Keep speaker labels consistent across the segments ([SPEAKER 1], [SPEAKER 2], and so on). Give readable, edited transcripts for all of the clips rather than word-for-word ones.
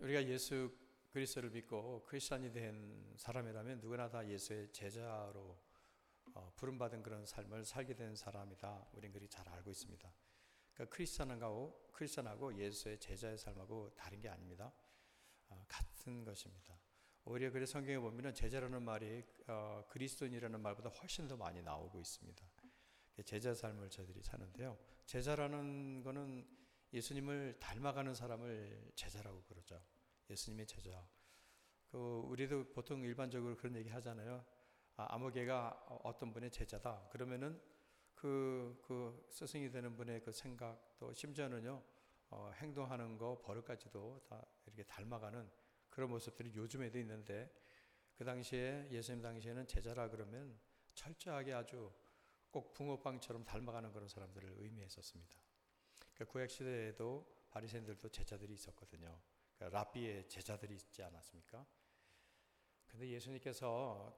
[SPEAKER 1] 우리가 예수 그리스도를 믿고 크리스찬이 된 사람이라면 누구나 다 예수의 제자로 부름받은 그런 삶을 살게 된 사람이다. 우린 그리 잘 알고 있습니다. 그러니까 크리스찬하고 예수의 제자의 삶하고 다른 게 아닙니다. 같은 것입니다. 오히려 그래서 성경에 보면 제자라는 말이 그리스도인이라는 말보다 훨씬 더 많이 나오고 있습니다. 제자 삶을 저희들이 사는데요. 제자라는 거는 예수님을 닮아가는 사람을 제자라고 그러죠. 예수님의 제자. 우리도 보통 일반적으로 그런 얘기 하잖아요. 아무개가 어떤 분의 제자다. 그러면은 그 스승이 되는 분의 그 생각, 또 심지어는요, 행동하는 거, 버릇까지도 다 이렇게 닮아가는 그런 모습들이 요즘에도 있는데, 그 당시에, 예수님 당시에는 제자라 그러면 철저하게 아주 꼭 붕어빵처럼 닮아가는 그런 사람들을 의미했었습니다. 그러니까 구약시대에도 바리새인들도 제자들이 있었거든요. 그러니까 랍비의 제자들이 있지 않았습니까? 근데 예수님께서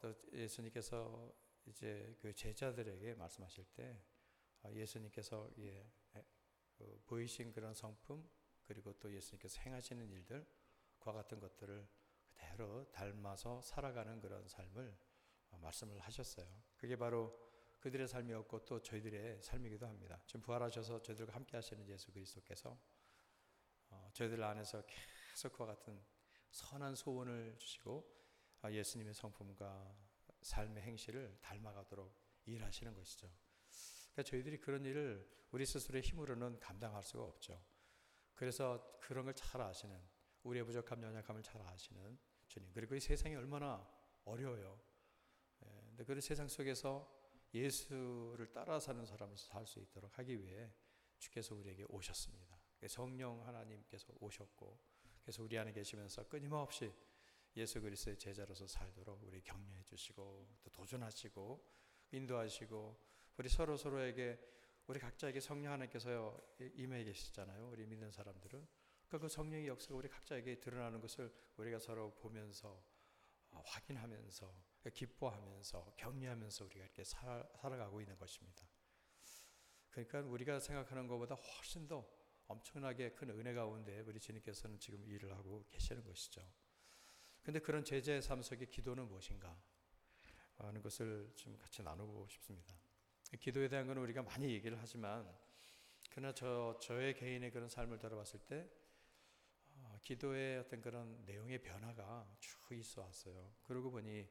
[SPEAKER 1] 이제 그 제자들에게 말씀하실 때 예수님께서 보이신 그런 성품, 그리고 또 예수님께서 행하시는 일들, 그와 같은 것들을 그대로 닮아서 살아가는 그런 삶을 말씀을 하셨어요. 그게 바로 그들의 삶이었고 또 저희들의 삶이기도 합니다. 지금 부활하셔서 저희들과 함께 하시는 예수 그리스도께서 저희들 안에서 계속 그와 같은 선한 소원을 주시고 예수님의 성품과 삶의 행실을 닮아가도록 일하시는 것이죠. 그러니까 저희들이 그런 일을 우리 스스로의 힘으로는 감당할 수가 없죠. 그래서 그런 걸 잘 아시는, 우리의 부족함, 연약함을 잘 아시는 주님. 그리고 이 세상이 얼마나 어려워요. 근데 그 세상 속에서 예수를 따라 사는 사람으로서 살 수 있도록 하기 위해 주께서 우리에게 오셨습니다. 성령 하나님께서 오셨고, 그래서 우리 안에 계시면서 끊임없이 예수 그리스도의 제자로서 살도록 우리 격려해 주시고, 또 도전하시고 인도하시고, 우리 서로에게, 우리 각자에게 성령 하나님께서 임해 계시잖아요. 우리 믿는 사람들은. 그러니까 그 성령의 역사가 우리 각자에게 드러나는 것을 우리가 서로 보면서 확인하면서 기뻐하면서 격려하면서 우리가 이렇게 살아가고 있는 것입니다. 그러니까 우리가 생각하는 것보다 훨씬 더 엄청나게 큰 은혜 가운데 우리 주님께서는 지금 일을 하고 계시는 것이죠. 그런데 그런 제자의 삶 속의 기도는 무엇인가 하는 것을 좀 같이 나누고 싶습니다. 기도에 대한 것은 우리가 많이 얘기를 하지만, 그러나 저의 개인의 그런 삶을 들어봤을 때 기도의 어떤 그런 내용의 변화가 쭉 있어 왔어요. 그러고 보니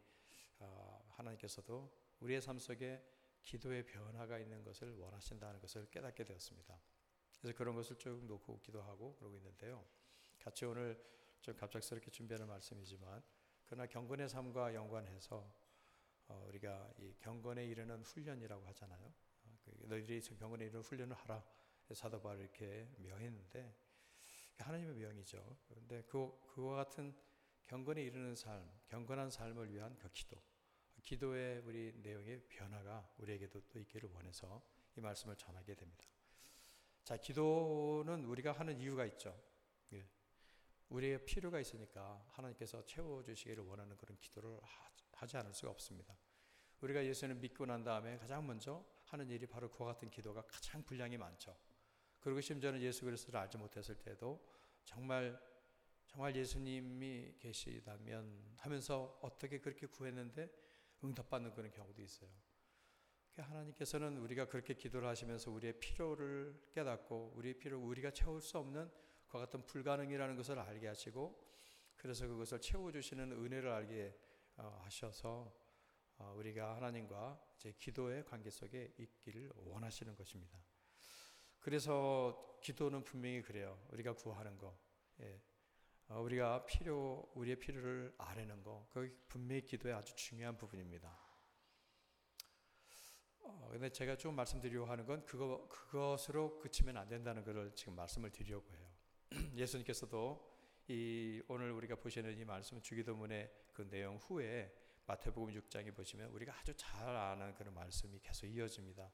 [SPEAKER 1] 하나님께서도 우리의 삶 속에 기도의 변화가 있는 것을 원하신다는 것을 깨닫게 되었습니다. 그래서 그런 것을 쭉 놓고 기도하고 그러고 있는데요. 같이 오늘 좀 갑작스럽게 준비하는 말씀이지만, 그러나 경건의 삶과 연관해서 우리가 이 경건에 이르는 훈련이라고 하잖아요. 너희들이 경건에 이르는 훈련을 하라. 사도 바울이 이렇게 명했는데, 하나님의 명이죠. 그런데 그와 같은 경건에 이르는 삶, 경건한 삶을 위한 그 기도의 우리 내용의 변화가 우리에게도 또 있기를 원해서 이 말씀을 전하게 됩니다. 자, 기도는 우리가 하는 이유가 있죠. 우리의 필요가 있으니까 하나님께서 채워주시기를 원하는 그런 기도를 하지 않을 수가 없습니다. 우리가 예수를 믿고 난 다음에 가장 먼저 하는 일이 바로 그와 같은 기도가 가장 분량이 많죠. 그리고 심지어는 예수 그리스도를 알지 못했을 때도 정말 예수님이 계시다면 하면서 어떻게 그렇게 구했는데 응답받는 그런 경우도 있어요. 하나님께서는 우리가 그렇게 기도를 하시면서 우리의 필요를 깨닫고 우리의 필요를 우리가 채울 수 없는 그와 같은 불가능이라는 것을 알게 하시고, 그래서 그것을 채워주시는 은혜를 알게 하셔서 우리가 하나님과 제 기도의 관계 속에 있기를 원하시는 것입니다. 그래서 기도는 분명히 그래요. 우리가 구하는 거, 우리가 우리의 필요를 아뢰는 거, 그게 분명히 기도의 아주 중요한 부분입니다. 근데 제가 좀 말씀드리려고 하는 건 그것으로 그치면 안 된다는 것을 지금 말씀을 드리려고 해요. 예수님께서도 오늘 우리가 보시는 이 말씀, 주기도문의 그 내용 후에 마태복음 6장에 보시면 우리가 아주 잘 아는 그런 말씀이 계속 이어집니다.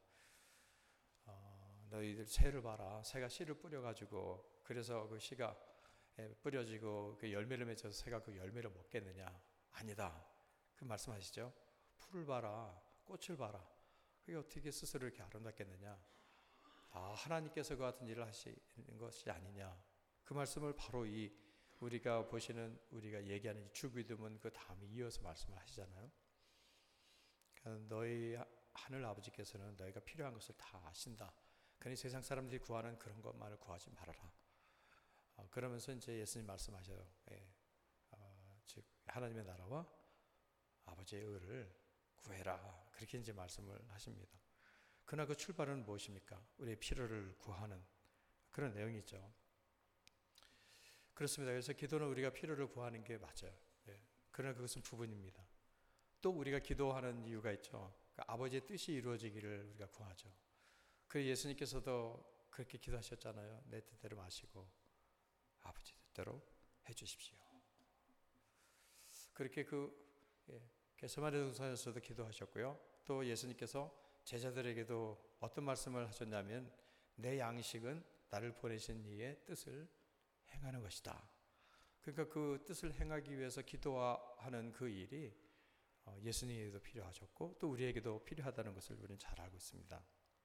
[SPEAKER 1] 너희들 새를 봐라. 새가 씨를 뿌려가지고, 그래서 그 씨가 뿌려지고 그 열매를 맺어서 새가 그 열매를 먹겠느냐? 아니다. 그 말씀하시죠. 풀을 봐라. 꽃을 봐라. 그게 어떻게 스스로 이렇게 아름답겠느냐? 하나님께서 그 같은 일을 하시는 것이 아니냐? 그 말씀을 바로 이 우리가 보시는, 우리가 얘기하는 주기도문 그 다음에 이어서 말씀을 하시잖아요. 그러니까 너희 하늘 아버지께서는 너희가 필요한 것을 다 아신다. 그러니 세상 사람들이 구하는 그런 것만을 구하지 말아라. 그러면서 이제 예수님 말씀하셔요. 즉 하나님의 나라와 아버지의 의를 구해라. 그렇게 이제 말씀을 하십니다. 그러나 그 출발은 무엇입니까? 우리의 필요를 구하는 그런 내용이죠. 그렇습니다. 그래서 기도는 우리가 필요를 구하는 게 맞아요. 그러나 그것은 부분입니다. 또 우리가 기도하는 이유가 있죠. 그러니까 아버지의 뜻이 이루어지기를 우리가 구하죠. 그 예수님께서도 그렇게 기도하셨잖아요. 내 뜻대로 마시고 아버지 뜻대로 해주십시오. 그렇게 겟세마네 동산에서도 기도하셨고요. 또 예수님께서 제자들에게도 어떤 말씀을 하셨냐면 내 양식은 나를 보내신 이의 뜻을 행하는 것이다. 그러니까 그 뜻을 행하기 위해서 기도하는 그 일이 예수님에게도 필요하셨고 또 우리에게도 필요하다는 것을 우리는 잘 알고 있습니다.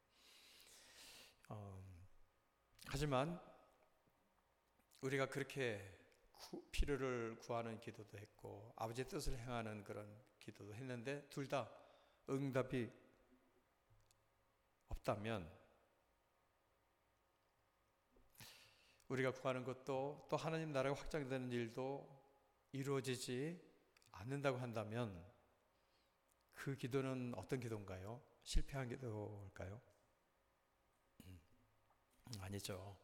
[SPEAKER 1] 하지만 우리가 그렇게 필요를 구하는 기도도 했고 아버지의 뜻을 행하는 그런 기도도 했는데 둘 다 응답이 없다면 우리가 구하는 것도 또 하나님 나라가 확장되는 일도 이루어지지 않는다고 한다면 그 기도는 어떤 기도인가요? 실패한 기도일까요? 아니죠.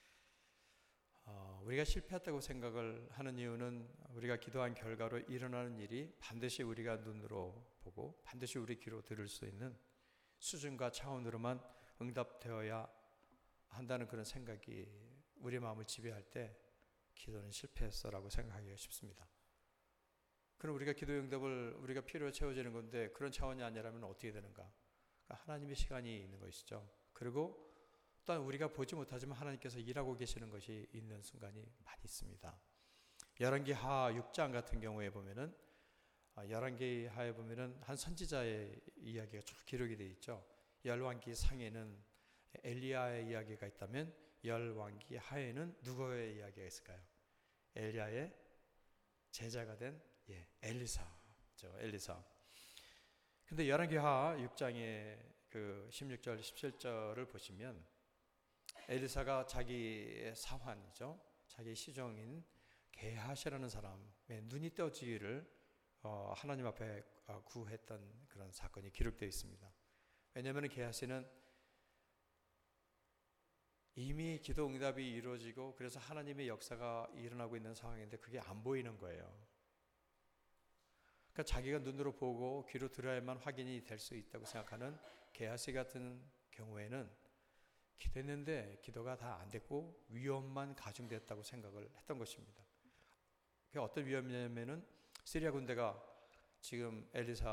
[SPEAKER 1] 우리가 실패했다고 생각을 하는 이유는 우리가 기도한 결과로 일어나는 일이 반드시 우리가 눈으로 보고 반드시 우리 귀로 들을 수 있는 수준과 차원으로만 응답되어야 한다는 그런 생각이 우리 마음을 지배할 때 기도는 실패했어라고 생각하기가 쉽습니다. 그럼 우리가 기도 응답을 우리가 필요로 채워지는 건데 그런 차원이 아니라면 어떻게 되는가? 그러니까 하나님의 시간이 있는 것이죠. 그리고 또한 우리가 보지 못하지만 하나님께서 일하고 계시는 것이 있는 순간이 많이 있습니다. 열왕기하 6장 같은 경우에 보면은 열왕기하에 보면은 한 선지자의 이야기가 쭉 기록이 되어 있죠. 열왕기 상에는 엘리야의 이야기가 있다면 열왕기하에는 누구의 이야기가 있을까요? 엘리야의 제자가 된 엘리사죠. 엘리사. 근데 열왕기하 6장의 그 16절 17절을 보시면 엘리사가 자기의 사환이죠. 자기 시종인 게하시라는 사람의 눈이 떠지기를 하나님 앞에 구했던 그런 사건이 기록되어 있습니다. 왜냐하면 게하시는 이미 기도 응답이 이루어지고 그래서 하나님의 역사가 일어나고 있는 상황인데 그게 안 보이는 거예요. 그러니까 자기가 눈으로 보고 귀로 들어야만 확인이 될 수 있다고 생각하는 게하시 같은 경우에는 기도했는데 기도가 다 안 됐고 위험만 가중됐다고 생각을 했던 것입니다. 그게 어떤 위험이냐면은 시리아 군대가 지금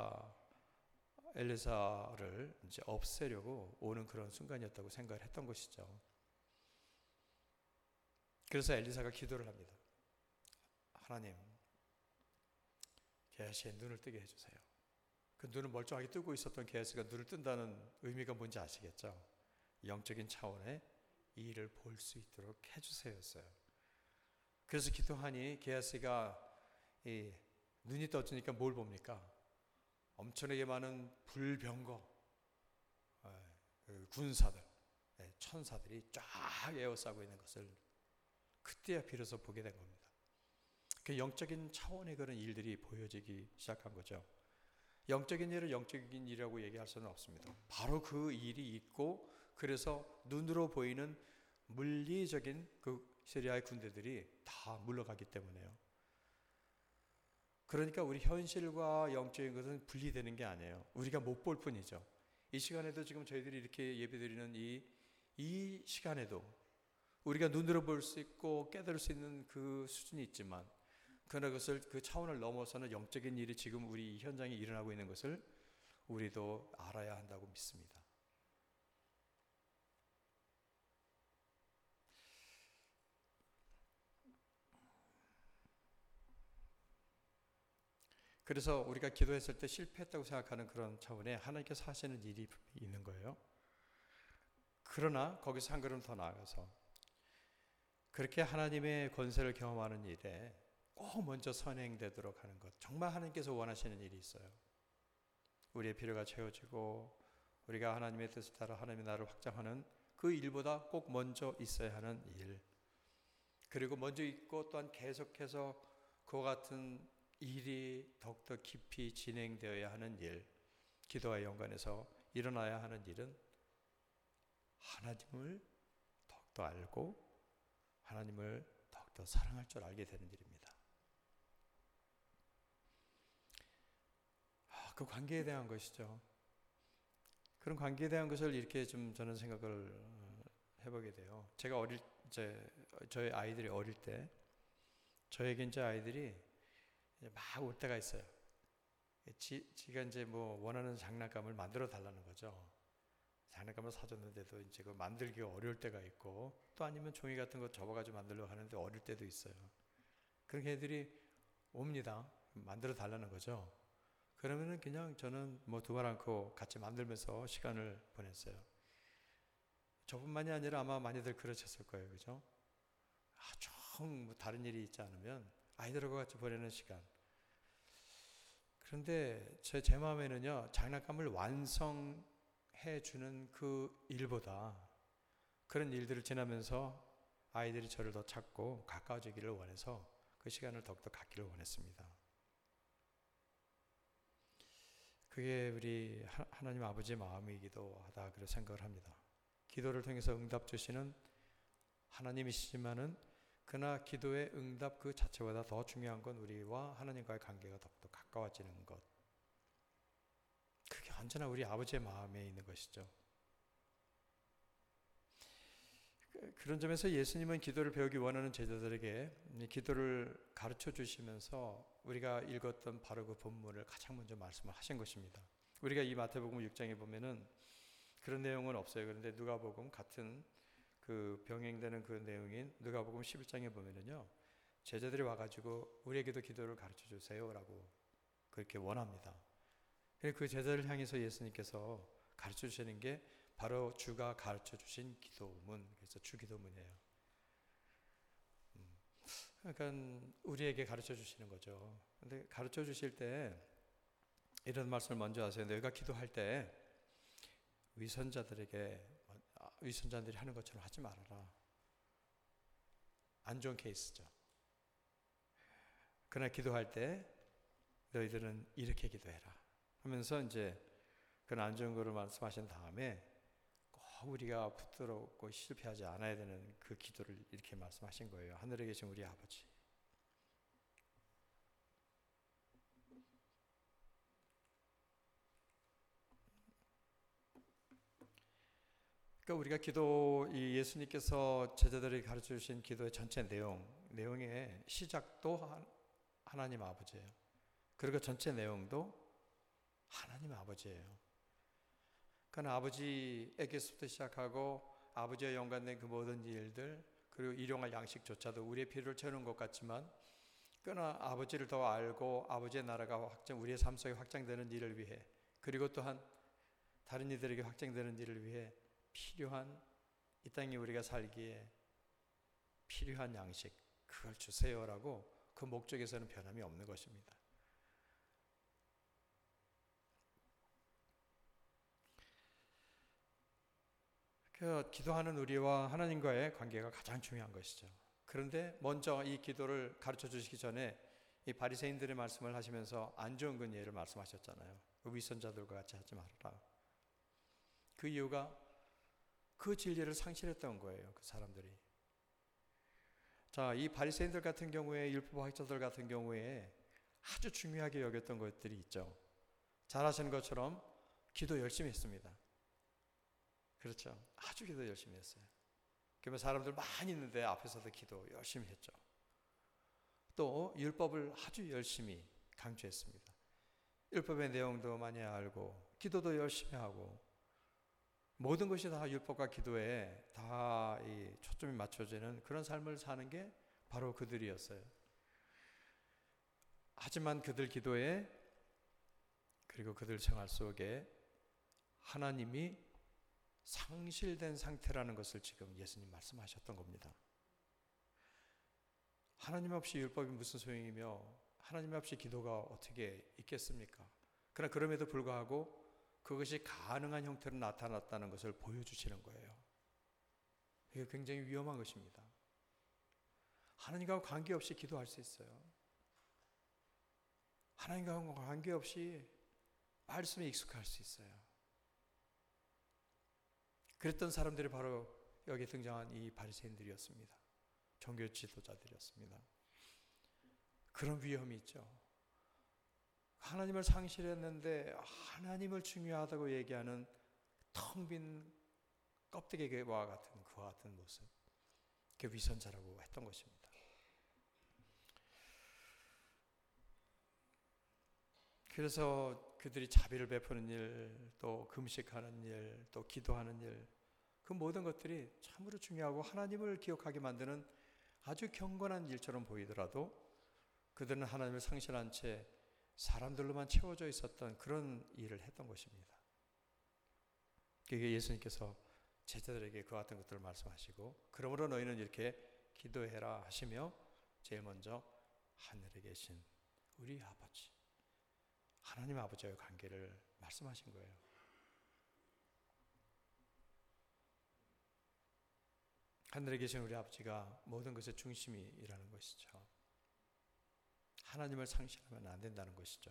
[SPEAKER 1] 엘리사를 이제 없애려고 오는 그런 순간이었다고 생각을 했던 것이죠. 그래서 엘리사가 기도를 합니다. 하나님, 게하시의 눈을 뜨게 해주세요. 그 눈을 멀쩡하게 뜨고 있었던 게하시가 눈을 뜬다는 의미가 뭔지 아시겠죠? 영적인 차원의 이 일을 볼 수 있도록 해주세요였어요. 그래서 기도하니 게하시가 눈이 떠지니까 뭘 봅니까? 엄청나게 많은 불병거 군사들, 천사들이 쫙 에워싸고 있는 것을 그때야 비로소 보게 된 겁니다. 그 영적인 차원의 그런 일들이 보여지기 시작한 거죠. 영적인 일을 영적인 일이라고 얘기할 수는 없습니다. 바로 그 일이 있고 그래서 눈으로 보이는 물리적인 그 시리아의 군대들이 다 물러가기 때문에요. 그러니까 우리 현실과 영적인 것은 분리되는 게 아니에요. 우리가 못 볼 뿐이죠. 이 시간에도 지금 저희들이 이렇게 예배드리는 이 시간에도 우리가 눈으로 볼 수 있고 깨달을 수 있는 그 수준이 있지만 그러나 그것을 그 차원을 넘어서는 영적인 일이 지금 우리 현장에 일어나고 있는 것을 우리도 알아야 한다고 믿습니다. 그래서 우리가 기도했을 때 실패했다고 생각하는 그런 차원에 하나님께서 하시는 일이 있는 거예요. 그러나 거기서 한 걸음 더 나아가서 그렇게 하나님의 권세를 경험하는 일에 꼭 먼저 선행되도록 하는 것, 정말 하나님께서 원하시는 일이 있어요. 우리의 필요가 채워지고 우리가 하나님의 뜻을 따라 하나님의 나라를 확장하는 그 일보다 꼭 먼저 있어야 하는 일, 그리고 먼저 있고 또한 계속해서 그와 같은 일이 더욱더 깊이 진행되어야 하는 일, 기도와 연관해서 일어나야 하는 일은 하나님을 더욱더 알고 하나님을 더욱더 사랑할 줄 알게 되는 일입니다. 그 관계에 대한 것이죠. 그런 관계에 대한 것을 이렇게 좀 저는 생각을 해보게 돼요. 제가 저희 아이들이 어릴 때, 저에게 이제 아이들이 막 올 때가 있어요. 지가 이제 뭐 원하는 장난감을 만들어 달라는 거죠. 장난감을 사줬는데도 이제 그 만들기가 어려울 때가 있고, 또 아니면 종이 같은 거 접어가지고 만들려고 하는데 어릴 때도 있어요. 그런 애들이 옵니다. 만들어 달라는 거죠. 그러면은 그냥 저는 뭐 두말 않고 같이 만들면서 시간을 보냈어요. 저뿐만이 아니라 아마 많이들 그러셨을 거예요. 그죠? 좀 뭐 다른 일이 있지 않으면 아이들하고 같이 보내는 시간. 그런데 제 마음에는요, 장난감을 완성해 주는 그 일보다 그런 일들을 지나면서 아이들이 저를 더 찾고 가까워지기를 원해서 그 시간을 더욱더 갖기를 원했습니다. 그게 우리 하나님 아버지의 마음이기도 하다 그렇게 생각을 합니다. 기도를 통해서 응답 주시는 하나님이시지만은 그러나 기도의 응답 그 자체보다 더 중요한 건 우리와 하나님과의 관계가 더욱더 가까워지는 것. 그게 언제나 우리 아버지의 마음에 있는 것이죠. 그런 점에서 예수님은 기도를 배우기 원하는 제자들에게 기도를 가르쳐 주시면서 우리가 읽었던 바로 그 본문을 가장 먼저 말씀을 하신 것입니다. 우리가 이 마태복음 6장에 보면은 그런 내용은 없어요. 그런데 누가복음 같은 그 병행되는 그 내용인 누가복음 11장에 보면은요, 제자들이 와가지고 우리에게도 기도를 가르쳐 주세요라고 그렇게 원합니다. 그 제자를 향해서 예수님께서 가르쳐 주시는 게 바로 주가 가르쳐 주신 기도문, 그래서 주기도문이에요. 그러니까 우리에게 가르쳐 주시는 거죠. 근데 가르쳐 주실 때 이런 말씀을 먼저 하세요. 너희가 기도할 때 위선자들이 하는 것처럼 하지 말아라. 안 좋은 케이스죠. 그러나 기도할 때 너희들은 이렇게 기도해라 하면서 이제 그런 안 좋은 거를 말씀하신 다음에 꼭 우리가 붙들었고 실패하지 않아야 되는 그 기도를 이렇게 말씀하신 거예요. 하늘에 계신 우리 아버지, 그러니까 우리가 이 예수님께서 제자들에게 가르쳐 주신 기도의 전체 내용의 시작도 하나님 아버지예요. 그리고 전체 내용도 하나님 아버지예요. 그러니까 아버지에게서부터 시작하고 아버지와 연관된 그 모든 일들, 그리고 일용할 양식조차도 우리의 필요를 채우는 것 같지만, 그러나 아버지를 더 알고 아버지의 나라가 우리의 삶 속에 확장되는 일을 위해, 그리고 또한 다른 이들에게 확장되는 일을 위해 필요한, 이 땅에 우리가 살기에 필요한 양식, 그걸 주세요라고 그 목적에서는 변함이 없는 것입니다. 그 기도하는 우리와 하나님과의 관계가 가장 중요한 것이죠. 그런데 먼저 이 기도를 가르쳐 주시기 전에 이 바리새인들의 말씀을 하시면서 안 좋은 그 예를 말씀하셨잖아요. 위선자들과 같이 하지 말아라. 그 이유가 그 진리를 상실했던 거예요. 그 사람들이. 자, 이 바리새인들 같은 경우에, 율법학자들 같은 경우에 아주 중요하게 여겼던 것들이 있죠. 잘 아시는 것처럼 기도 열심히 했습니다. 그렇죠. 아주 기도 열심히 했어요. 그러면 사람들 많이 있는데 앞에서도 기도 열심히 했죠. 또 율법을 아주 열심히 강조했습니다. 율법의 내용도 많이 알고 기도도 열심히 하고 모든 것이 다 율법과 기도에 다 이 초점이 맞춰지는 그런 삶을 사는 게 바로 그들이었어요. 하지만 그들 기도에, 그리고 그들 생활 속에 하나님이 상실된 상태라는 것을 지금 예수님 말씀하셨던 겁니다. 하나님 없이 율법이 무슨 소용이며 하나님 없이 기도가 어떻게 있겠습니까? 그러나 그럼에도 불구하고 그것이 가능한 형태로 나타났다는 것을 보여주시는 거예요. 이게 굉장히 위험한 것입니다. 하나님과 관계없이 기도할 수 있어요. 하나님과 관계없이 말씀에 익숙할 수 있어요. 그랬던 사람들이 바로 여기 등장한 이 바리새인들이었습니다. 종교 지도자들이었습니다. 그런 위험이 있죠. 하나님을 상실했는데 하나님을 중요하다고 얘기하는 텅 빈 껍데기와 같은 그와 같은 모습, 그 위선자라고 했던 것입니다. 그래서 그들이 자비를 베푸는 일, 또 금식하는 일, 또 기도하는 일, 그 모든 것들이 참으로 중요하고 하나님을 기억하게 만드는 아주 경건한 일처럼 보이더라도 그들은 하나님을 상실한 채 사람들로만 채워져 있었던 그런 일을 했던 것입니다. 그게 예수님께서 제자들에게 그와 같은 것들을 말씀하시고, 그러므로 너희는 이렇게 기도해라 하시며 제일 먼저 하늘에 계신 우리 아버지, 하나님 아버지와의 관계를 말씀하신 거예요. 하늘에 계신 우리 아버지가 모든 것의 중심이라는 것이죠. 하나님을 상실하면 안 된다는 것이죠.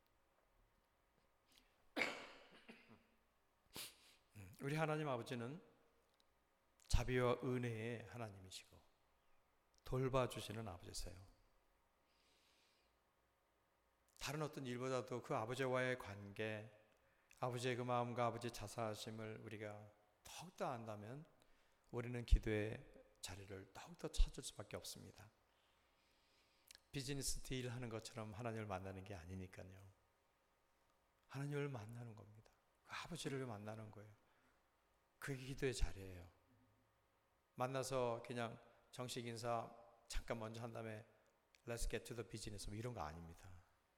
[SPEAKER 1] 우리 하나님 아버지는 자비와 은혜의 하나님이시고 돌봐주시는 아버지세요. 다른 어떤 일보다도 그 아버지와의 관계, 아버지의 그 마음과 아버지의 자사하심을 우리가 더욱더 안다면 우리는 기도의 자리를 더욱더 찾을 수밖에 없습니다. 비즈니스 딜 하는 것처럼 하나님을 만나는 게 아니니까요. 하나님을 만나는 겁니다. 그 아버지를 만나는 거예요. 그게 기도의 자리예요. 만나서 그냥 정식 인사 잠깐 먼저 한 다음에 Let's get to the business 뭐 이런 거 아닙니다.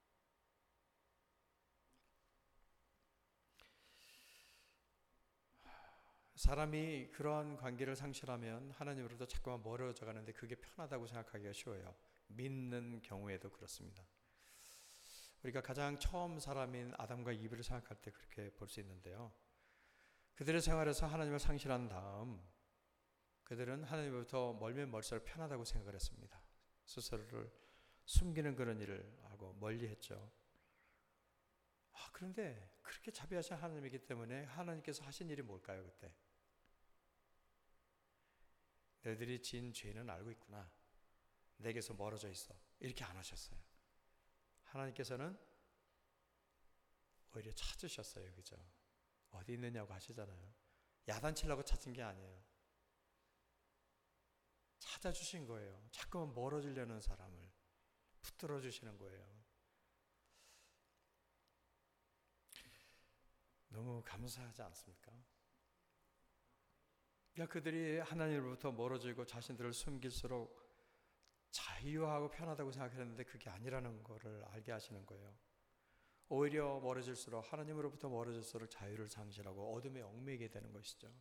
[SPEAKER 1] 사람이 그러한 관계를 상실하면 하나님으로부터 자꾸만 멀어져 가는데 그게 편하다고 생각하기가 쉬워요. 믿는 경우에도 그렇습니다. 우리가 가장 처음 사람인 아담과 이브를 생각할 때 그렇게 볼 수 있는데요. 그들의 생활에서 하나님을 상실한 다음 그들은 하나님으로부터 멀면 멀수록 편하다고 생각을 했습니다. 스스로를 숨기는 그런 일을 하고 멀리했죠. 그런데 그렇게 자비하신 하나님이기 때문에 하나님께서 하신 일이 뭘까요? 그때 너희들이 지은 죄는 알고 있구나, 내게서 멀어져 있어, 이렇게 안 하셨어요. 하나님께서는 오히려 찾으셨어요. 그죠? 어디 있느냐고 하시잖아요. 야단치려고 찾은 게 아니에요. 찾아주신 거예요. 자꾸만 멀어지려는 사람을 붙들어 주시는 거예요. 너무 감사하지 않습니까? 그러니까 그들이 하나님으로부터 멀어지고 자신들을 숨길수록 자유하고 편하다고 생각했는데 그게 아니라는 것을 알게 하시는 거예요. 오히려 멀어질수록, 하나님으로부터 멀어질수록 자유를 상실하고 어둠에 얽매이게 되는 것이죠.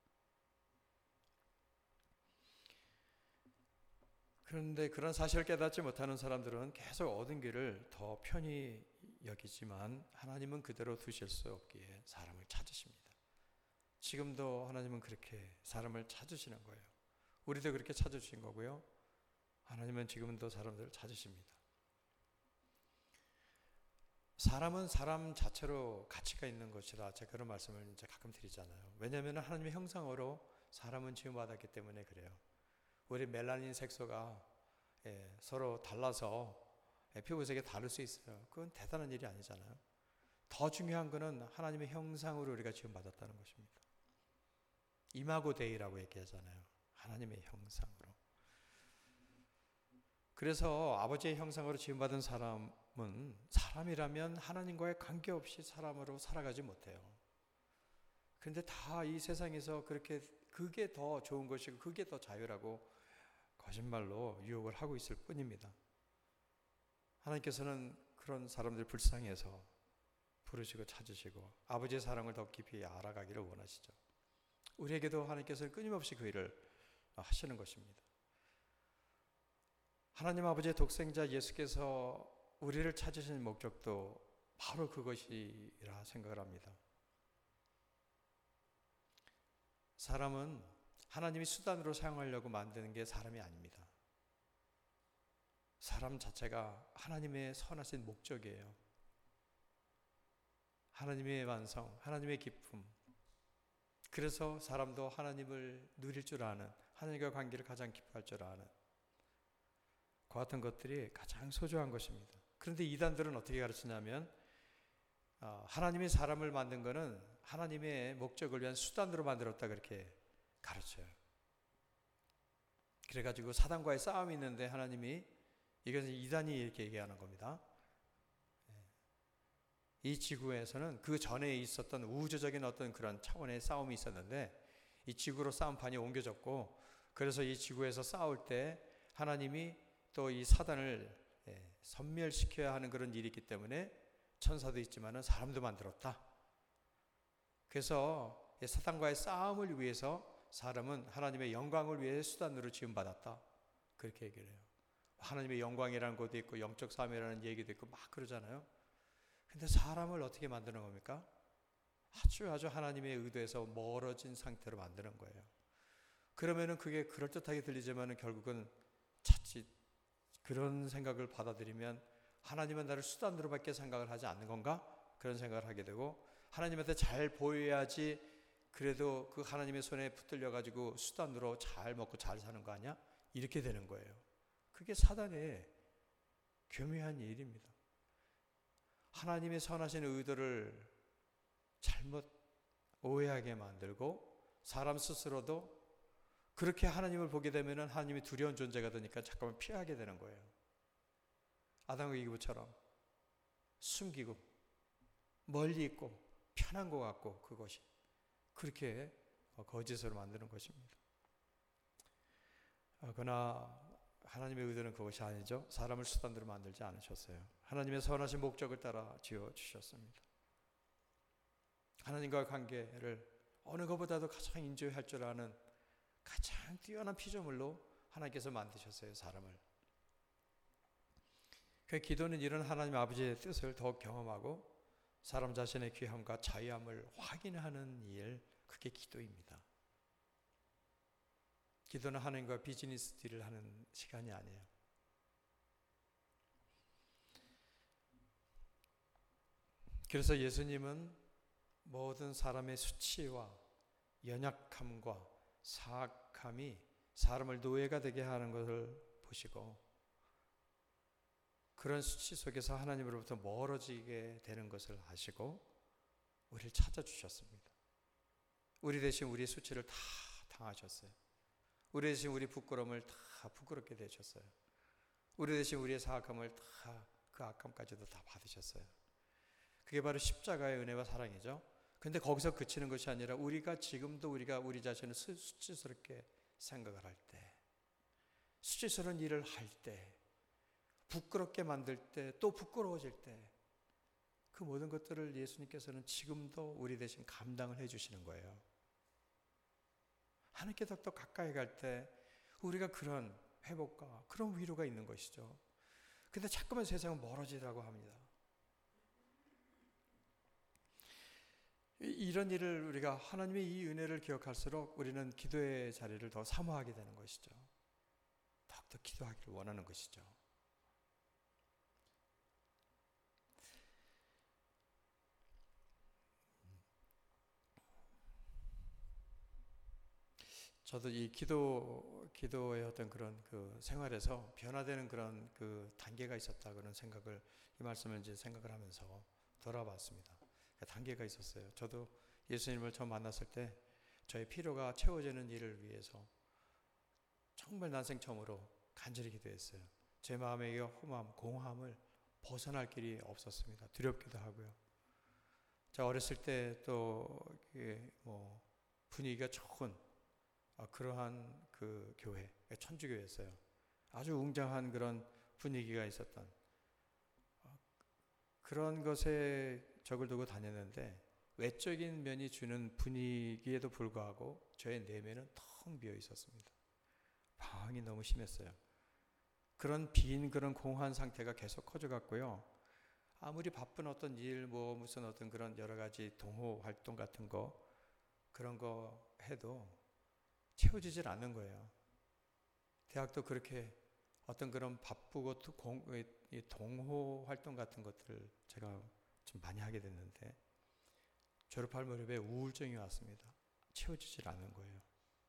[SPEAKER 1] 그런데 그런 사실을 깨닫지 못하는 사람들은 계속 얻은 길을 더 편히 여기지만 하나님은 그대로 두실 수 없기에 사람을 찾으십니다. 지금도 하나님은 그렇게 사람을 찾으시는 거예요. 우리도 그렇게 찾으신 거고요. 하나님은 지금도 사람들을 찾으십니다. 사람은 사람 자체로 가치가 있는 것이라 제가 그런 말씀을 이제 가끔 드리잖아요. 왜냐하면 하나님의 형상으로 사람은 지음받았기 때문에 그래요. 우리 멜라닌 색소가 서로 달라서 피부색이 다를 수 있어요. 그건 대단한 일이 아니잖아요. 더 중요한 것은 하나님의 형상으로 우리가 지음받았다는 것입니다. 이마고 데이라고 얘기하잖아요. 하나님의 형상으로. 그래서 아버지의 형상으로 지음받은 사람은 사람이라면 하나님과의 관계없이 사람으로 살아가지 못해요. 그런데 다 이 세상에서 그게 더 좋은 것이고 그게 더 자유라고 거짓말로 유혹을 하고 있을 뿐입니다. 하나님께서는 그런 사람들 불쌍해서 부르시고 찾으시고 아버지의 사랑을 더 깊이 알아가기를 원하시죠. 우리에게도 하나님께서는 끊임없이 그 일을 하시는 것입니다. 하나님 아버지의 독생자 예수께서 우리를 찾으신 목적도 바로 그것이라 생각을 합니다. 사람은 하나님이 수단으로 사용하려고 만드는 게 사람이 아닙니다. 사람 자체가 하나님의 선하신 목적이에요. 하나님의 완성, 하나님의 기쁨. 그래서 사람도 하나님을 누릴 줄 아는, 하나님과 관계를 가장 기뻐할 줄 아는 그 같은 것들이 가장 소중한 것입니다. 그런데 이단들은 어떻게 가르치냐면 하나님이 사람을 만든 것은 하나님의 목적을 위한 수단으로 만들었다 그렇게 가르쳐요. 그래가지고 사단과의 싸움이 있는데 하나님이, 이것은 이단이 이렇게 얘기하는 겁니다. 이 지구에서는 그 전에 있었던 우주적인 어떤 그런 차원의 싸움이 있었는데 이 지구로 싸움판이 옮겨졌고, 그래서 이 지구에서 싸울 때 하나님이 또 이 사단을 섬멸시켜야 하는 그런 일이 있기 때문에 천사도 있지만은 사람도 만들었다. 그래서 사단과의 싸움을 위해서 사람은 하나님의 영광을 위해 수단으로 지음받았다. 그렇게 얘기를 해요. 하나님의 영광이라는 것도 있고 영적 삶이라는 얘기도 있고 막 그러잖아요. 근데 사람을 어떻게 만드는 겁니까? 아주 하나님의 의도에서 멀어진 상태로 만드는 거예요. 그러면은 그게 그럴듯하게 들리지만은 결국은 자칫 그런 생각을 받아들이면 하나님은 나를 수단으로밖에 생각을 하지 않는 건가? 그런 생각을 하게 되고, 하나님한테 잘 보여야지 그래도 그 하나님의 손에 붙들려 가지고 수단으로 잘 먹고 잘 사는 거 아니야? 이렇게 되는 거예요. 그게 사단의 교묘한 일입니다. 하나님의 선하신 의도를 잘못 오해하게 만들고, 사람 스스로도 그렇게 하나님을 보게 되면 하나님이 두려운 존재가 되니까 잠깐만 피하게 되는 거예요. 아담과 이브처럼 숨기고 멀리 있고 편한 것 같고, 그것이 그렇게 거짓으로 만드는 것입니다. 그러나 하나님의 의도는 그것이 아니죠. 사람을 수단으로 만들지 않으셨어요. 하나님의 선하신 목적을 따라 지어주셨습니다. 하나님과의 관계를 어느 것보다도 가장 인조할 줄 아는 가장 뛰어난 피조물로 하나님께서 만드셨어요, 사람을. 그 기도는 이런 하나님 아버지의 뜻을 더욱 경험하고 사람 자신의 귀함과 자유함을 확인하는 일, 그게 기도입니다. 기도는 하나님과 비즈니스 딜을 하는 시간이 아니에요. 그래서 예수님은 모든 사람의 수치와 연약함과 사악함이 사람을 노예가 되게 하는 것을 보시고, 그런 수치 속에서 하나님으로부터 멀어지게 되는 것을 아시고 우리를 찾아주셨습니다. 우리 대신 우리의 수치를 다 당하셨어요. 우리 대신 우리 부끄러움을 다 부끄럽게 되셨어요. 우리 대신 우리의 사악함을 다, 그 악함까지도 다 받으셨어요. 그게 바로 십자가의 은혜와 사랑이죠. 근데 거기서 그치는 것이 아니라 우리가 지금도 우리 자신을 수치스럽게 생각을 할 때, 수치스러운 일을 할 때, 부끄럽게 만들 때, 또 부끄러워질 때, 그 모든 것들을 예수님께서는 지금도 우리 대신 감당을 해주시는 거예요. 하나님께 더 가까이 갈 때 우리가 그런 회복과 그런 위로가 있는 것이죠. 근데 자꾸만 세상은 멀어지라고 합니다. 이런 일을 우리가 하나님의 이 은혜를 기억할수록 우리는 기도의 자리를 더 사모하게 되는 것이죠. 더욱더 기도하기를 원하는 것이죠. 저도 이 기도의 어떤 그런 그 생활에서 변화되는 그런 그 단계가 있었다, 그런 생각을, 이 말씀을 이제 생각을 하면서 돌아봤습니다. 단계가 있었어요. 저도 예수님을 처음 만났을 때 저의 필요가 채워지는 일을 위해서 정말 난생 처음으로 간절히 기도했어요. 제 마음의 험함, 공허함을 벗어날 길이 없었습니다. 두렵기도 하고요. 제가 어렸을 때 또 분위기가 좋은 그러한 그 교회, 천주교였어요. 아주 웅장한 그런 분위기가 있었던 그런 것에 적을 두고 다녔는데, 외적인 면이 주는 분위기에도 불구하고 저의 내면은 텅 비어 있었습니다. 방황이 너무 심했어요. 그런 빈 그런 공허한 상태가 계속 커져갔고요. 아무리 바쁜 어떤 일, 무슨 어떤 그런 여러 가지 동호 활동 같은 거, 그런 거 해도 채워지질 않는 거예요. 대학도 그렇게 어떤 그런 바쁘고 동호 활동 같은 것들을 제가 좀 많이 하게 됐는데, 졸업할 무렵에 우울증이 왔습니다. 채워지질 않는 거예요.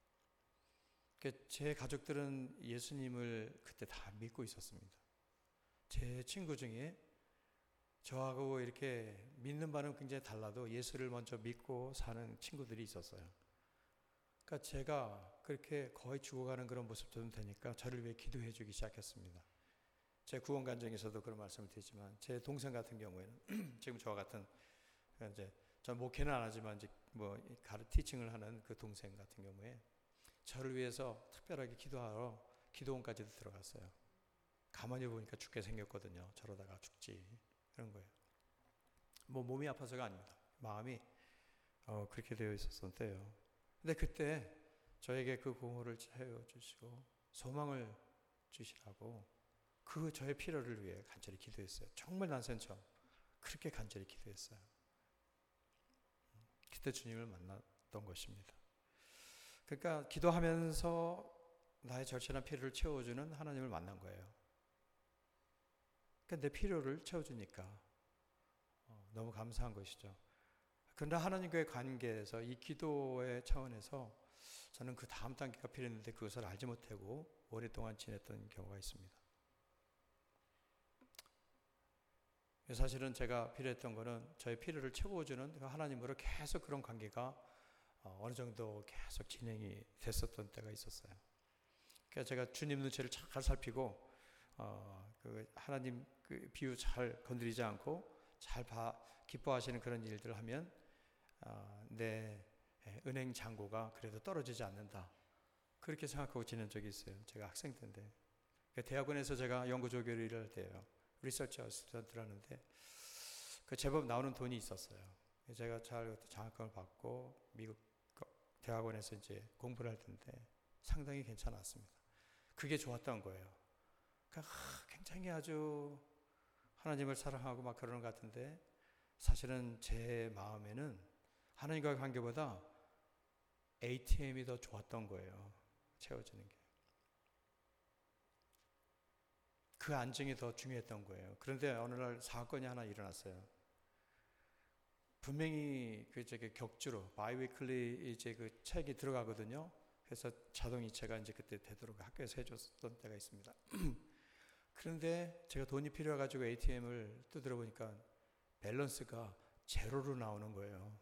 [SPEAKER 1] 제 가족들은 예수님을 그때 다 믿고 있었습니다. 제 친구 중에 저하고 이렇게 믿는 바는 굉장히 달라도 예수를 먼저 믿고 사는 친구들이 있었어요. 그러니까 제가 그렇게 거의 죽어가는 그런 모습 좀 되니까 저를 위해 기도해 주기 시작했습니다. 제 구원 간증에서도 그런 말씀을 드리지만, 제 동생 같은 경우에는 지금 저와 같은, 이제 전 목회는 안 하지만 이제 티칭을 하는 그 동생 같은 경우에 저를 위해서 특별하게 기도하러 기도원까지도 들어갔어요. 가만히 보니까 죽게 생겼거든요. 저러다가 죽지, 그런 거예요. 몸이 아파서가 아닙니다. 마음이 그렇게 되어 있었을 때요. 근데 그때 저에게 그 공허를 채워주시고 소망을 주시라고 그 저의 필요를 위해 간절히 기도했어요. 정말 난센처럼 그렇게 간절히 기도했어요. 그때 주님을 만났던 것입니다. 그러니까 기도하면서 나의 절실한 필요를 채워주는 하나님을 만난 거예요. 그러니까 내 필요를 채워주니까 너무 감사한 것이죠. 그러나 하나님과의 관계에서 이 기도의 차원에서 저는 그 다음 단계가 필요했는데 그것을 알지 못하고 오랫동안 지냈던 경우가 있습니다. 사실은 제가 필요했던 거는 저의 필요를 채워주는 하나님으로 계속 그런 관계가 어느 정도 계속 진행이 됐었던 때가 있었어요. 그러니까 제가 주님 눈치를 잘 살피고 그 하나님 그 비유 잘 건드리지 않고 잘 기뻐하시는 그런 일들을 하면 내 은행 잔고가 그래도 떨어지지 않는다, 그렇게 생각하고 지낸 적이 있어요. 제가 학생 때인데, 대학원에서 제가 연구조교를 일할 때예요. 리서치 어시스턴트를 하는데 제법 나오는 돈이 있었어요. 제가 잘 장학금을 받고 미국 대학원에서 이제 공부를 할 텐데 상당히 괜찮았습니다. 그게 좋았던 거예요. 그러니까 굉장히 아주 하나님을 사랑하고 막 그러는 것 같은데, 사실은 제 마음에는 하나님과의 관계보다 ATM이 더 좋았던 거예요. 채워지는 게. 그 안정이 더 중요했던 거예요. 그런데 어느 날 사건이 하나 일어났어요. 분명히 격주로 바이위클리 이제 그 책이 들어가거든요. 그래서 자동이체가 이제 그때 되도록 학교에서 해줬던 때가 있습니다. 그런데 제가 돈이 필요해가지고 ATM을 두드려 보니까 밸런스가 제로로 나오는 거예요.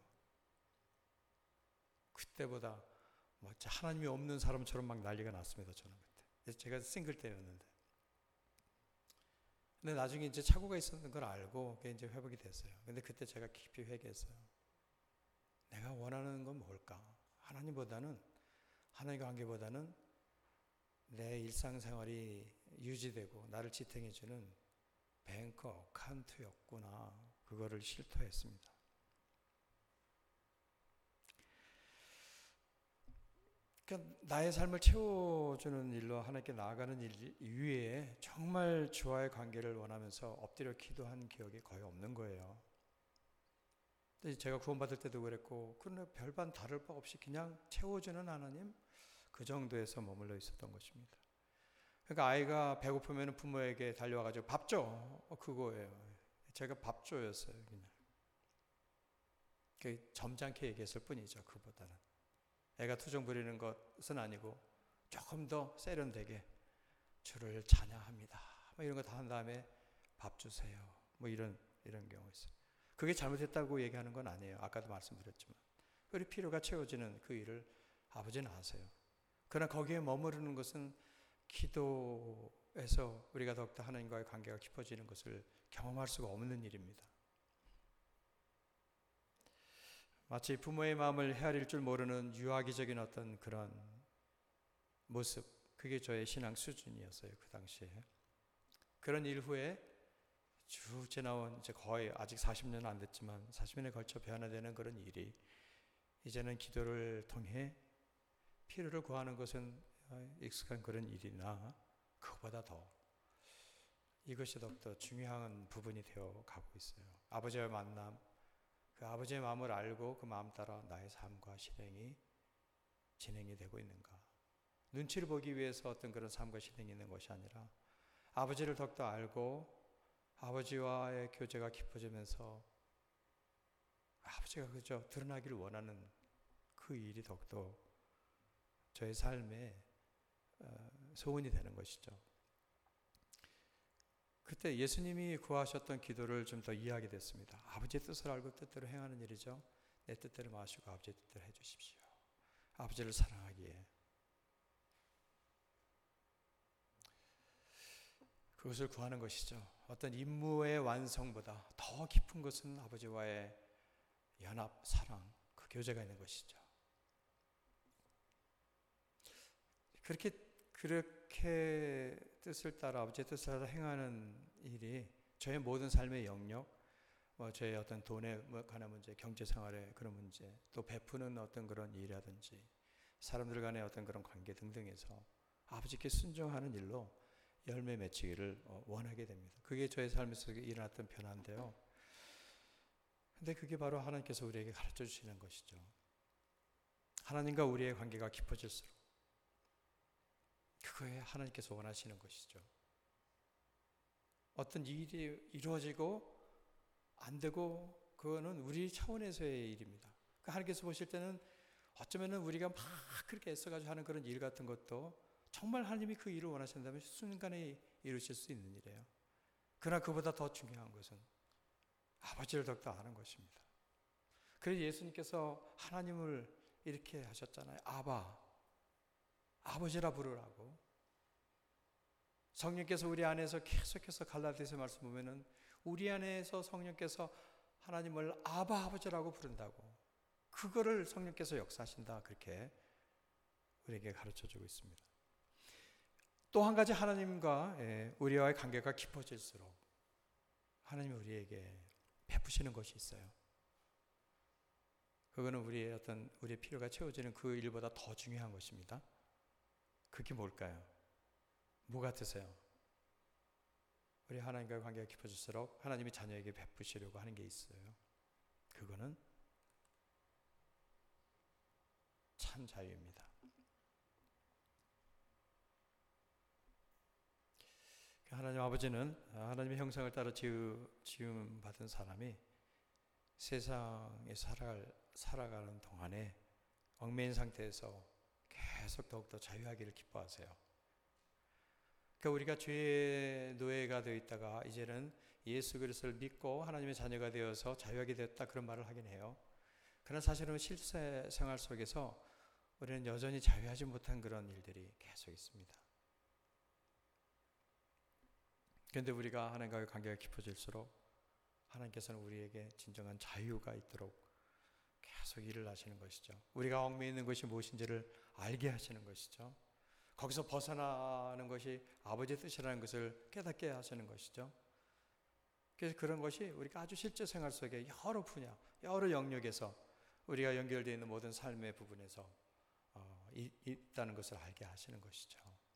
[SPEAKER 1] 그때보다 하나님이 없는 사람처럼 막 난리가 났습니다. 저는 그때. 제가 싱글 때였는데. 근데 나중에 이제 착오가 있었는 걸 알고 그게 이제 회복이 됐어요. 근데 그때 제가 깊이 회개했어요. 내가 원하는 건 뭘까? 하나님과 관계보다는 내 일상생활이 유지되고 나를 지탱해주는 뱅크 어카운트였구나. 그거를 실토했습니다. 그러니까 나의 삶을 채워주는 일로 하나님께 나아가는 일 이외에 정말 주와의 관계를 원하면서 엎드려 기도한 기억이 거의 없는 거예요. 제가 구원받을 때도 그랬고, 그러나 별반 다를 바 없이 그냥 채워주는 하나님, 그 정도에서 머물러 있었던 것입니다. 그러니까 아이가 배고프면 부모에게 달려와가지고 밥 줘, 그거예요. 제가 밥 줘였어요. 그냥 점잖게 얘기했을 뿐이죠. 그보다는 애가 투정 부리는 것은 아니고 조금 더 세련되게 주를 찬양합니다, 이런 거 다 한 다음에 밥 주세요, 이런 경우 있어요. 그게 잘못했다고 얘기하는 건 아니에요. 아까도 말씀드렸지만 우리 필요가 채워지는 그 일을 아버지는 아세요. 그러나 거기에 머무르는 것은 기도에서 우리가 더욱더 하나님과의 관계가 깊어지는 것을 경험할 수가 없는 일입니다. 마치 부모의 마음을 헤아릴 줄 모르는 유아기적인 어떤 그런 모습, 그게 저의 신앙 수준이었어요. 그 당시에. 그런 일 후에 쭉 지나온 이제 거의 아직 40년은 안 됐지만 40년에 걸쳐 변화되는 그런 일이, 이제는 기도를 통해 필요를 구하는 것은 익숙한 그런 일이나 그것보다 더 이것이 더욱더 중요한 부분이 되어 가고 있어요. 아버지와 만남, 그 아버지의 마음을 알고 그 마음 따라 나의 삶과 실행이 진행이 되고 있는가. 눈치를 보기 위해서 어떤 그런 삶과 실행이 있는 것이 아니라 아버지를 더욱더 알고 아버지와의 교제가 깊어지면서 아버지가 그저 드러나기를 원하는 그 일이 더욱더 저의 삶에 소원이 되는 것이죠. 그때 예수님이 구하셨던 기도를 좀 더 이해하게 됐습니다. 아버지의 뜻을 알고 뜻대로 행하는 일이죠. 내 뜻대로 마시고 아버지의 뜻대로 해주십시오. 아버지를 사랑하기에 그것을 구하는 것이죠. 어떤 임무의 완성보다 더 깊은 것은 아버지와의 연합, 사랑, 그 교제가 있는 것이죠. 그렇게 뜻을 따라 아버지의 뜻을 따라 행하는 일이 저의 모든 삶의 영역, 저의 어떤 돈에 관한 문제, 경제 생활의 그런 문제, 또 베푸는 어떤 그런 일이라든지 사람들 간의 어떤 그런 관계 등등에서 아버지께 순종하는 일로 열매 맺히기를 원하게 됩니다. 그게 저의 삶 속에 일어났던 변화인데요. 근데 그게 바로 하나님께서 우리에게 가르쳐 주시는 것이죠. 하나님과 우리의 관계가 깊어질수록 그거에 하나님께서 원하시는 것이죠. 어떤 일이 이루어지고 안 되고 그거는 우리 차원에서의 일입니다. 하나님께서 보실 때는 어쩌면 우리가 막 그렇게 애써가지고 하는 그런 일 같은 것도 정말 하나님이 그 일을 원하신다면 순간에 이루실 수 있는 일이에요. 그러나 그보다 더 중요한 것은 아버지를 더욱더 아는 것입니다. 그래서 예수님께서 하나님을 이렇게 하셨잖아요. 아버지라 부르라고. 성령께서 우리 안에서 계속해서 갈라디아서 말씀 보면은 우리 안에서 성령께서 하나님을 아버지라고 부른다고. 그거를 성령께서 역사하신다. 그렇게 우리에게 가르쳐주고 있습니다. 또 한 가지 하나님과 우리와의 관계가 깊어질수록 하나님이 우리에게 베푸시는 것이 있어요. 그거는 우리의 필요가 채워지는 그 일보다 더 중요한 것입니다. 그게 뭘까요? 뭐 같으세요? 우리 하나님과의 관계가 깊어질수록 하나님이 자녀에게 베푸시려고 하는 게 있어요. 그거는 참 자유입니다. 하나님 아버지는 하나님의 형상을 따라 지음 받은 사람이 세상에 살아가는 동안에 얽매인 상태에서 계속 더욱더 자유하기를 기뻐하세요. 그러니까 우리가 죄의 노예가 되어 있다가 이제는 예수 그리스도를 믿고 하나님의 자녀가 되어서 자유하게 되었다 그런 말을 하긴 해요. 그러나 사실은 실제 생활 속에서 우리는 여전히 자유하지 못한 그런 일들이 계속 있습니다. 그런데 우리가 하나님과의 관계가 깊어질수록 하나님께서는 우리에게 진정한 자유가 있도록 계속 일을 하시는 것이죠. 우리가 얽매여 있는 것이 무엇인지를 알게 하시는 것이죠. 거기서 벗어나는 것이 아버지의 뜻이라는 것을 깨닫게 하시는 것이죠. 그래서 그런 것이 우리가 아주 실제 생활 속에 여러 분야, 여러 영역에서 우리가 연결되어 있는 모든 삶의 부분에서 있다는 것을 알게 하시는 것이죠.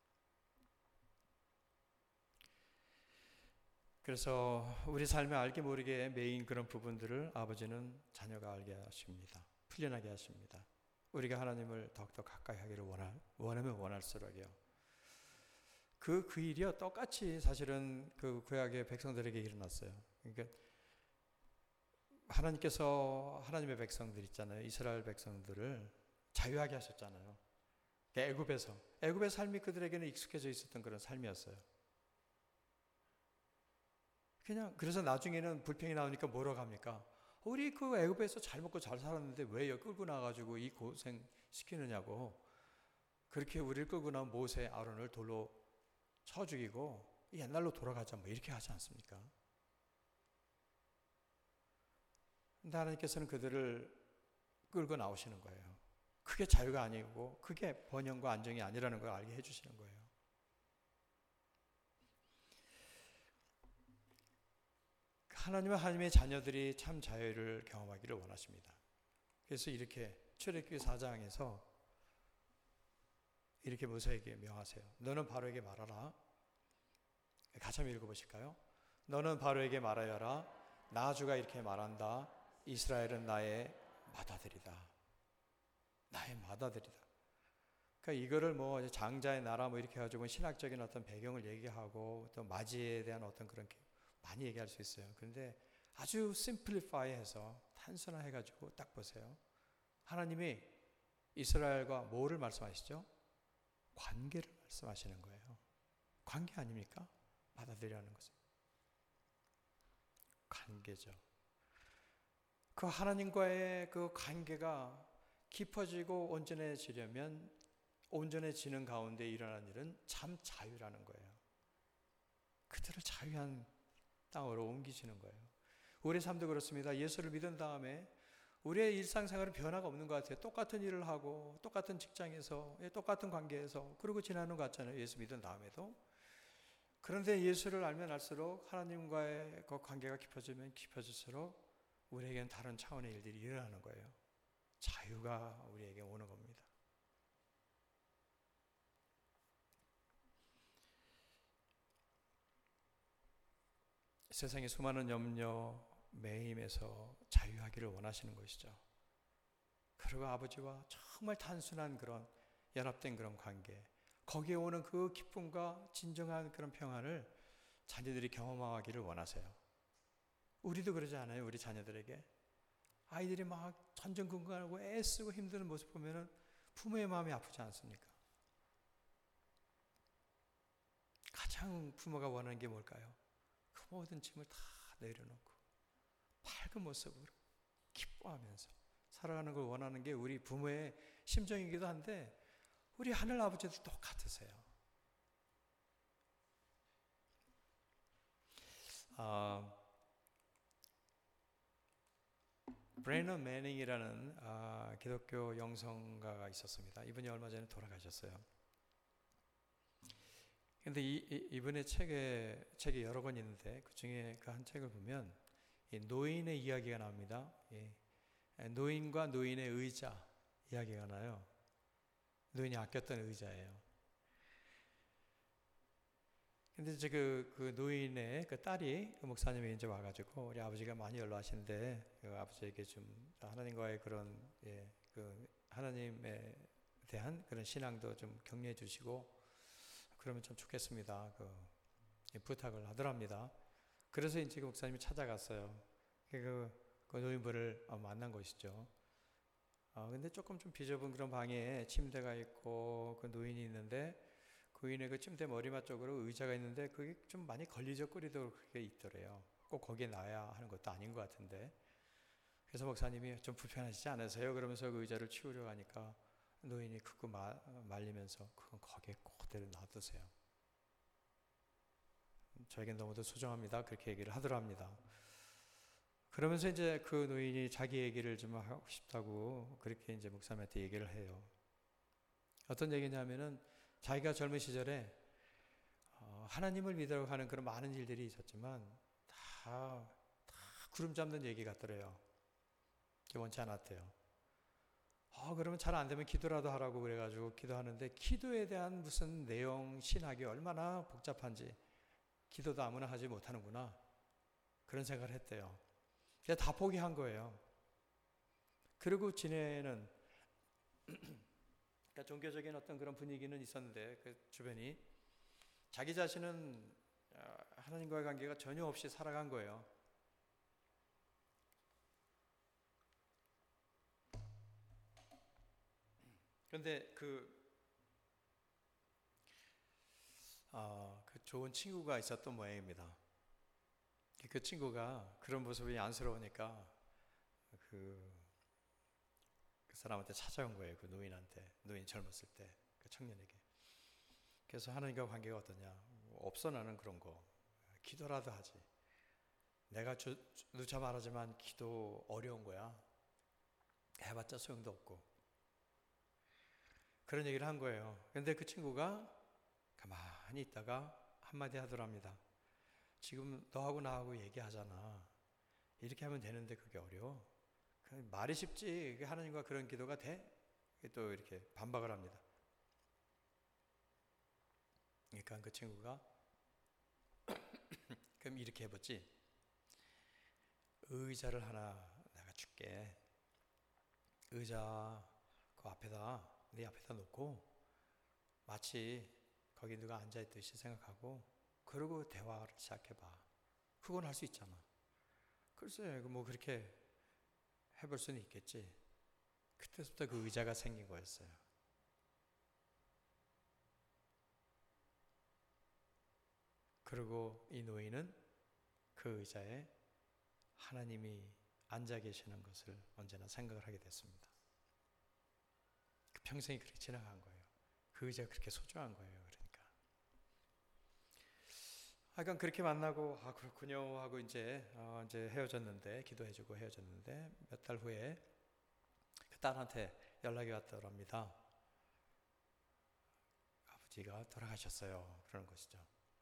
[SPEAKER 1] 그래서 우리 삶에 알게 모르게 매인 그런 부분들을 아버지는 자녀가 알게 하십니다. 풀려나게 하십니다. 우리가 하나님을 더욱더 가까이 하기를 원하면 원할수록요. 그 일이요 똑같이 사실은 그 구약의 백성들에게 일어났어요. 그러니까 하나님께서 하나님의 백성들 있잖아요. 이스라엘 백성들을 자유하게 하셨잖아요. 애굽의 삶이 그들에게는 익숙해져 있었던 그런 삶이었어요. 그래서 나중에는 불평이 나오니까 뭐라고 합니까? 우리 그 애굽에서 잘 먹고 잘 살았는데 왜 여기 끌고 나가지고 이 고생 시키느냐고. 그렇게 우리를 끌고 나온 모세, 아론을 돌로 쳐 죽이고 옛날로 돌아가자 뭐 이렇게 하지 않습니까? 근데 하나님께서는 그들을 끌고 나오시는 거예요. 그게 자유가 아니고 그게 번영과 안정이 아니라는 걸 알게 해주시는 거예요. 하나님은 하나님의 자녀들이 참 자유를 경험하기를 원하십니다. 그래서 이렇게 출애굽기 4장에서 이렇게 모세에게 명하세요. 너는 바로에게 말하라. 같이 한번 읽어보실까요? 너는 바로에게 말하여라. 나 주가 이렇게 말한다. 이스라엘은 나의 맏아들이다. 나의 맏아들이다. 그러니까 이거를 뭐 장자의 나라 뭐 이렇게 해가지고 신학적인 어떤 배경을 얘기하고 또 맞이에 대한 어떤 그런 게 많이 얘기할 수 있어요. 그런데 아주 심플리파이해서 단순화해가지고 딱 보세요. 하나님이 이스라엘과 뭐를 말씀하시죠? 관계를 말씀하시는 거예요. 관계 아닙니까? 받아들이라는 것은 관계죠. 그 하나님과의 그 관계가 깊어지고 온전해지는 가운데 일어나는 일은 참 자유라는 거예요. 그들을 자유한 땅으로 옮기시는 거예요. 우리의 삶도 그렇습니다. 예수를 믿은 다음에 우리의 일상생활은 변화가 없는 것 같아요. 똑같은 일을 하고 똑같은 직장에서 똑같은 관계에서 그러고 지나는 것 같잖아요. 예수 믿은 다음에도. 그런데 예수를 알면 알수록 하나님과의 그 관계가 깊어지면 깊어질수록 우리에게는 다른 차원의 일들이 일어나는 거예요. 자유가 우리에게 오는 겁니다. 세상의 수많은 염려, 매임에서 자유하기를 원하시는 것이죠. 그리고 아버지와 정말 단순한 그런 연합된 그런 관계, 거기에 오는 그 기쁨과 진정한 그런 평안을 자녀들이 경험하기를 원하세요. 우리도 그러지 않아요? 우리 자녀들에게 아이들이 막 전전긍긍하고 애쓰고 힘드는 모습 보면은 부모의 마음이 아프지 않습니까? 가장 부모가 원하는 게 뭘까요? 그 모든 짐을 다 내려놓고 밝은 모습으로 기뻐하면서 살아가는 걸 원하는 게 우리 부모의 심정이기도 한데 우리 하늘 아버지도 똑같으세요. 브레너 매닝이라는 기독교 영성가가 있었습니다. 이분이 얼마 전에 돌아가셨어요. 근데 이분의 책이 여러 권 있는데 그 중에 그 한 책을 보면 이 노인의 이야기가 나옵니다. 노인과 노인의 의자 이야기가 나요. 노인이 아꼈던 의자예요. 근데 이제 그 노인의 그 딸이 그 목사님이 이제 와가지고 우리 아버지가 많이 연락하시는데 그 아버지에게 좀 하나님과의 그런 그 하나님에 대한 그런 신앙도 좀 격려해 주시고 그러면 좀 좋겠습니다. 그 부탁을 하더랍니다. 그래서 이제 그 목사님이 찾아갔어요. 그 노인분을 만난 것이죠. 근데 조금 좀 비좁은 그런 방에 침대가 있고 그 노인이 있는데 그 노인의 그 침대 머리맡 쪽으로 의자가 있는데 그게 좀 많이 걸리적거리도록 그게 있더래요. 꼭 거기에 놔야 하는 것도 아닌 것 같은데. 그래서 목사님이 좀 불편하시지 않으세요? 그러면서 그 의자를 치우려고 하니까 노인이 크고 말리면서 그건 거기에 그대로 놔두세요. 저에겐 너무도 소중합니다. 그렇게 얘기를 하더랍니다. 그러면서 이제 그 노인이 자기 얘기를 좀 하고 싶다고 그렇게 이제 목사님한테 얘기를 해요. 어떤 얘기냐면은 자기가 젊은 시절에 하나님을 믿으려고 하는 그런 많은 일들이 있었지만 다 구름 잡는 얘기 같더래요. 그게 원치 않았대요. 그러면 잘 안 되면 기도라도 하라고 그래가지고 기도하는데 기도에 대한 무슨 내용, 신학이 얼마나 복잡한지 기도도 아무나 하지 못하는구나 그런 생각을 했대요. 그래서 다 포기한 거예요. 그리고 지내는 그러니까 종교적인 어떤 그런 분위기는 있었는데 그 주변이 자기 자신은 하나님과의 관계가 전혀 없이 살아간 거예요. 그런데 그 좋은 친구가 있었던 모양입니다. 그 친구가 그런 모습이 안쓰러우니까 그 사람한테 찾아온 거예요. 그 노인한테, 노인 젊었을 때 그 청년에게. 그래서 하나님과 관계가 어떠냐? 없어 나는 그런 거. 기도라도 하지. 내가 누차 말하지만 기도 어려운 거야. 해봤자 소용도 없고. 그런 얘기를 한 거예요. 그런데 그 친구가 가만히 있다가 한마디 하더랍니다. 지금 너하고 나하고 얘기하잖아. 이렇게 하면 되는데 그게 어려워. 말이 쉽지 하나님과 그런 기도가 돼? 또 이렇게 반박을 합니다. 그러니까 그 친구가 그럼 이렇게 해보지. 의자를 하나 내가 줄게. 의자 그 앞에다, 네 앞에다 놓고 마치 거기 누가 앉아있듯이 생각하고 그러고 대화를 시작해봐. 그건 할 수 있잖아. 글쎄 뭐 그렇게 해볼 수는 있겠지. 그때부터 그 의자가 생긴 거였어요. 그리고 이 노인은 그 의자에 하나님이 앉아 계시는 것을 언제나 생각을 하게 됐습니다. 그 평생이 그렇게 지나간 거예요. 그 의자가 그렇게 소중한 거예요. 그러니까. 하여간 그렇게 만나고 그렇군요 하고 이제 헤어졌는데, 기도해주고 헤어졌는데 몇 달 후에 그 딸한테 연락이 왔더랍니다. 아버지가 돌아가셨어요. 그러는 것이죠.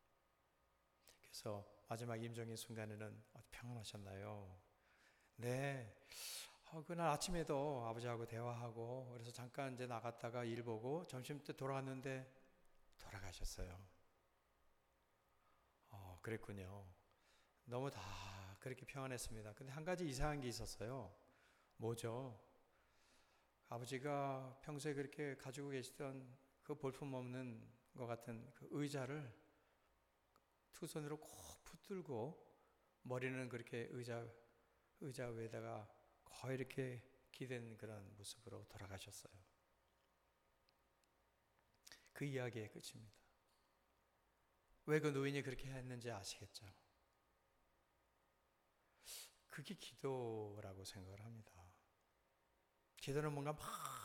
[SPEAKER 1] 그래서 마지막 임종의 순간에는 평안하셨나요? 네. 그날 아침에도 아버지하고 대화하고 그래서 잠깐 이제 나갔다가 일 보고 점심 때 돌아왔는데 돌아가셨어요. 그랬군요. 너무 다 그렇게 평안했습니다. 근데 한 가지 이상한 게 있었어요. 뭐죠? 아버지가 평소에 그렇게 가지고 계시던 그 볼품없는 것 같은 그 의자를 두 손으로 꼭 붙들고 머리는 그렇게 의자 위에다가 거의 이렇게 기댄 그런 모습으로 돌아가셨어요. 그 이야기의 끝입니다. 왜 그 노인이 그렇게 했는지 아시겠죠? 그게 기도라고 생각을 합니다. 기도는 뭔가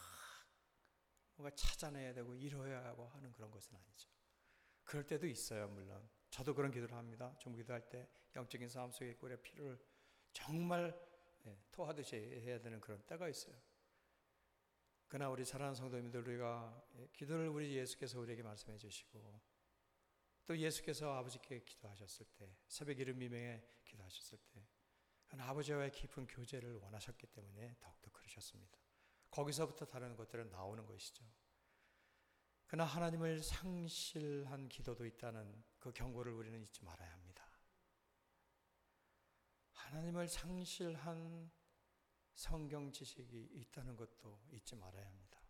[SPEAKER 1] 찾아내야 되고 이뤄야 하고 하는 그런 것은 아니죠. 그럴 때도 있어요, 물론. 저도 그런 기도를 합니다. 중기도할 때 영적인 삶 속에 꿀의 피를 정말 토하듯이 해야 되는 그런 때가 있어요. 그러나 우리 사랑하는 성도님들, 우리가 기도를 우리 예수께서 우리에게 말씀해 주시고 또 예수께서 아버지께 기도하셨을 때, 새벽 이른 미명에 기도하셨을 때 아버지와의 깊은 교제를 원하셨기 때문에 더욱더 그러셨습니다. 거기서부터 다른 것들은 나오는 것이죠. 그러나 하나님을 상실한 기도도 있다는 그 경고를 우리는 잊지 말아야 합니다. 하나님을 상실한 성경 지식이 있다는 것도 잊지 말아야 합니다.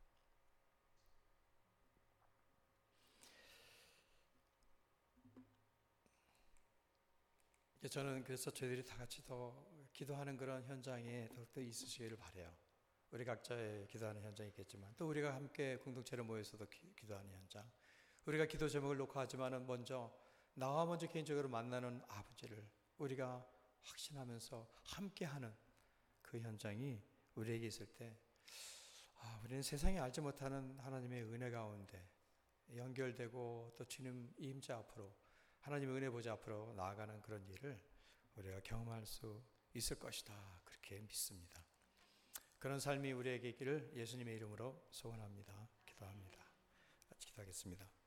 [SPEAKER 1] 저는 그래서 저희들이 다 같이 더 기도하는 그런 현장에 더욱더 있으시기를 바라요. 우리 각자의 기도하는 현장이 있겠지만 또 우리가 함께 공동체로 모여서도 기도하는 현장, 우리가 기도 제목을 놓고 하지만은 나와 먼저 개인적으로 만나는 아버지를 우리가 확신하면서 함께하는 그 현장이 우리에게 있을 때 우리는 세상이 알지 못하는 하나님의 은혜 가운데 연결되고 또 주님 임자 앞으로 하나님의 은혜 보좌 앞으로 나아가는 그런 일을 우리가 경험할 수 있을 것이다, 그렇게 믿습니다. 그런 삶이 우리에게 있기를 예수님의 이름으로 소원합니다. 기도합니다. 같이 기도하겠습니다.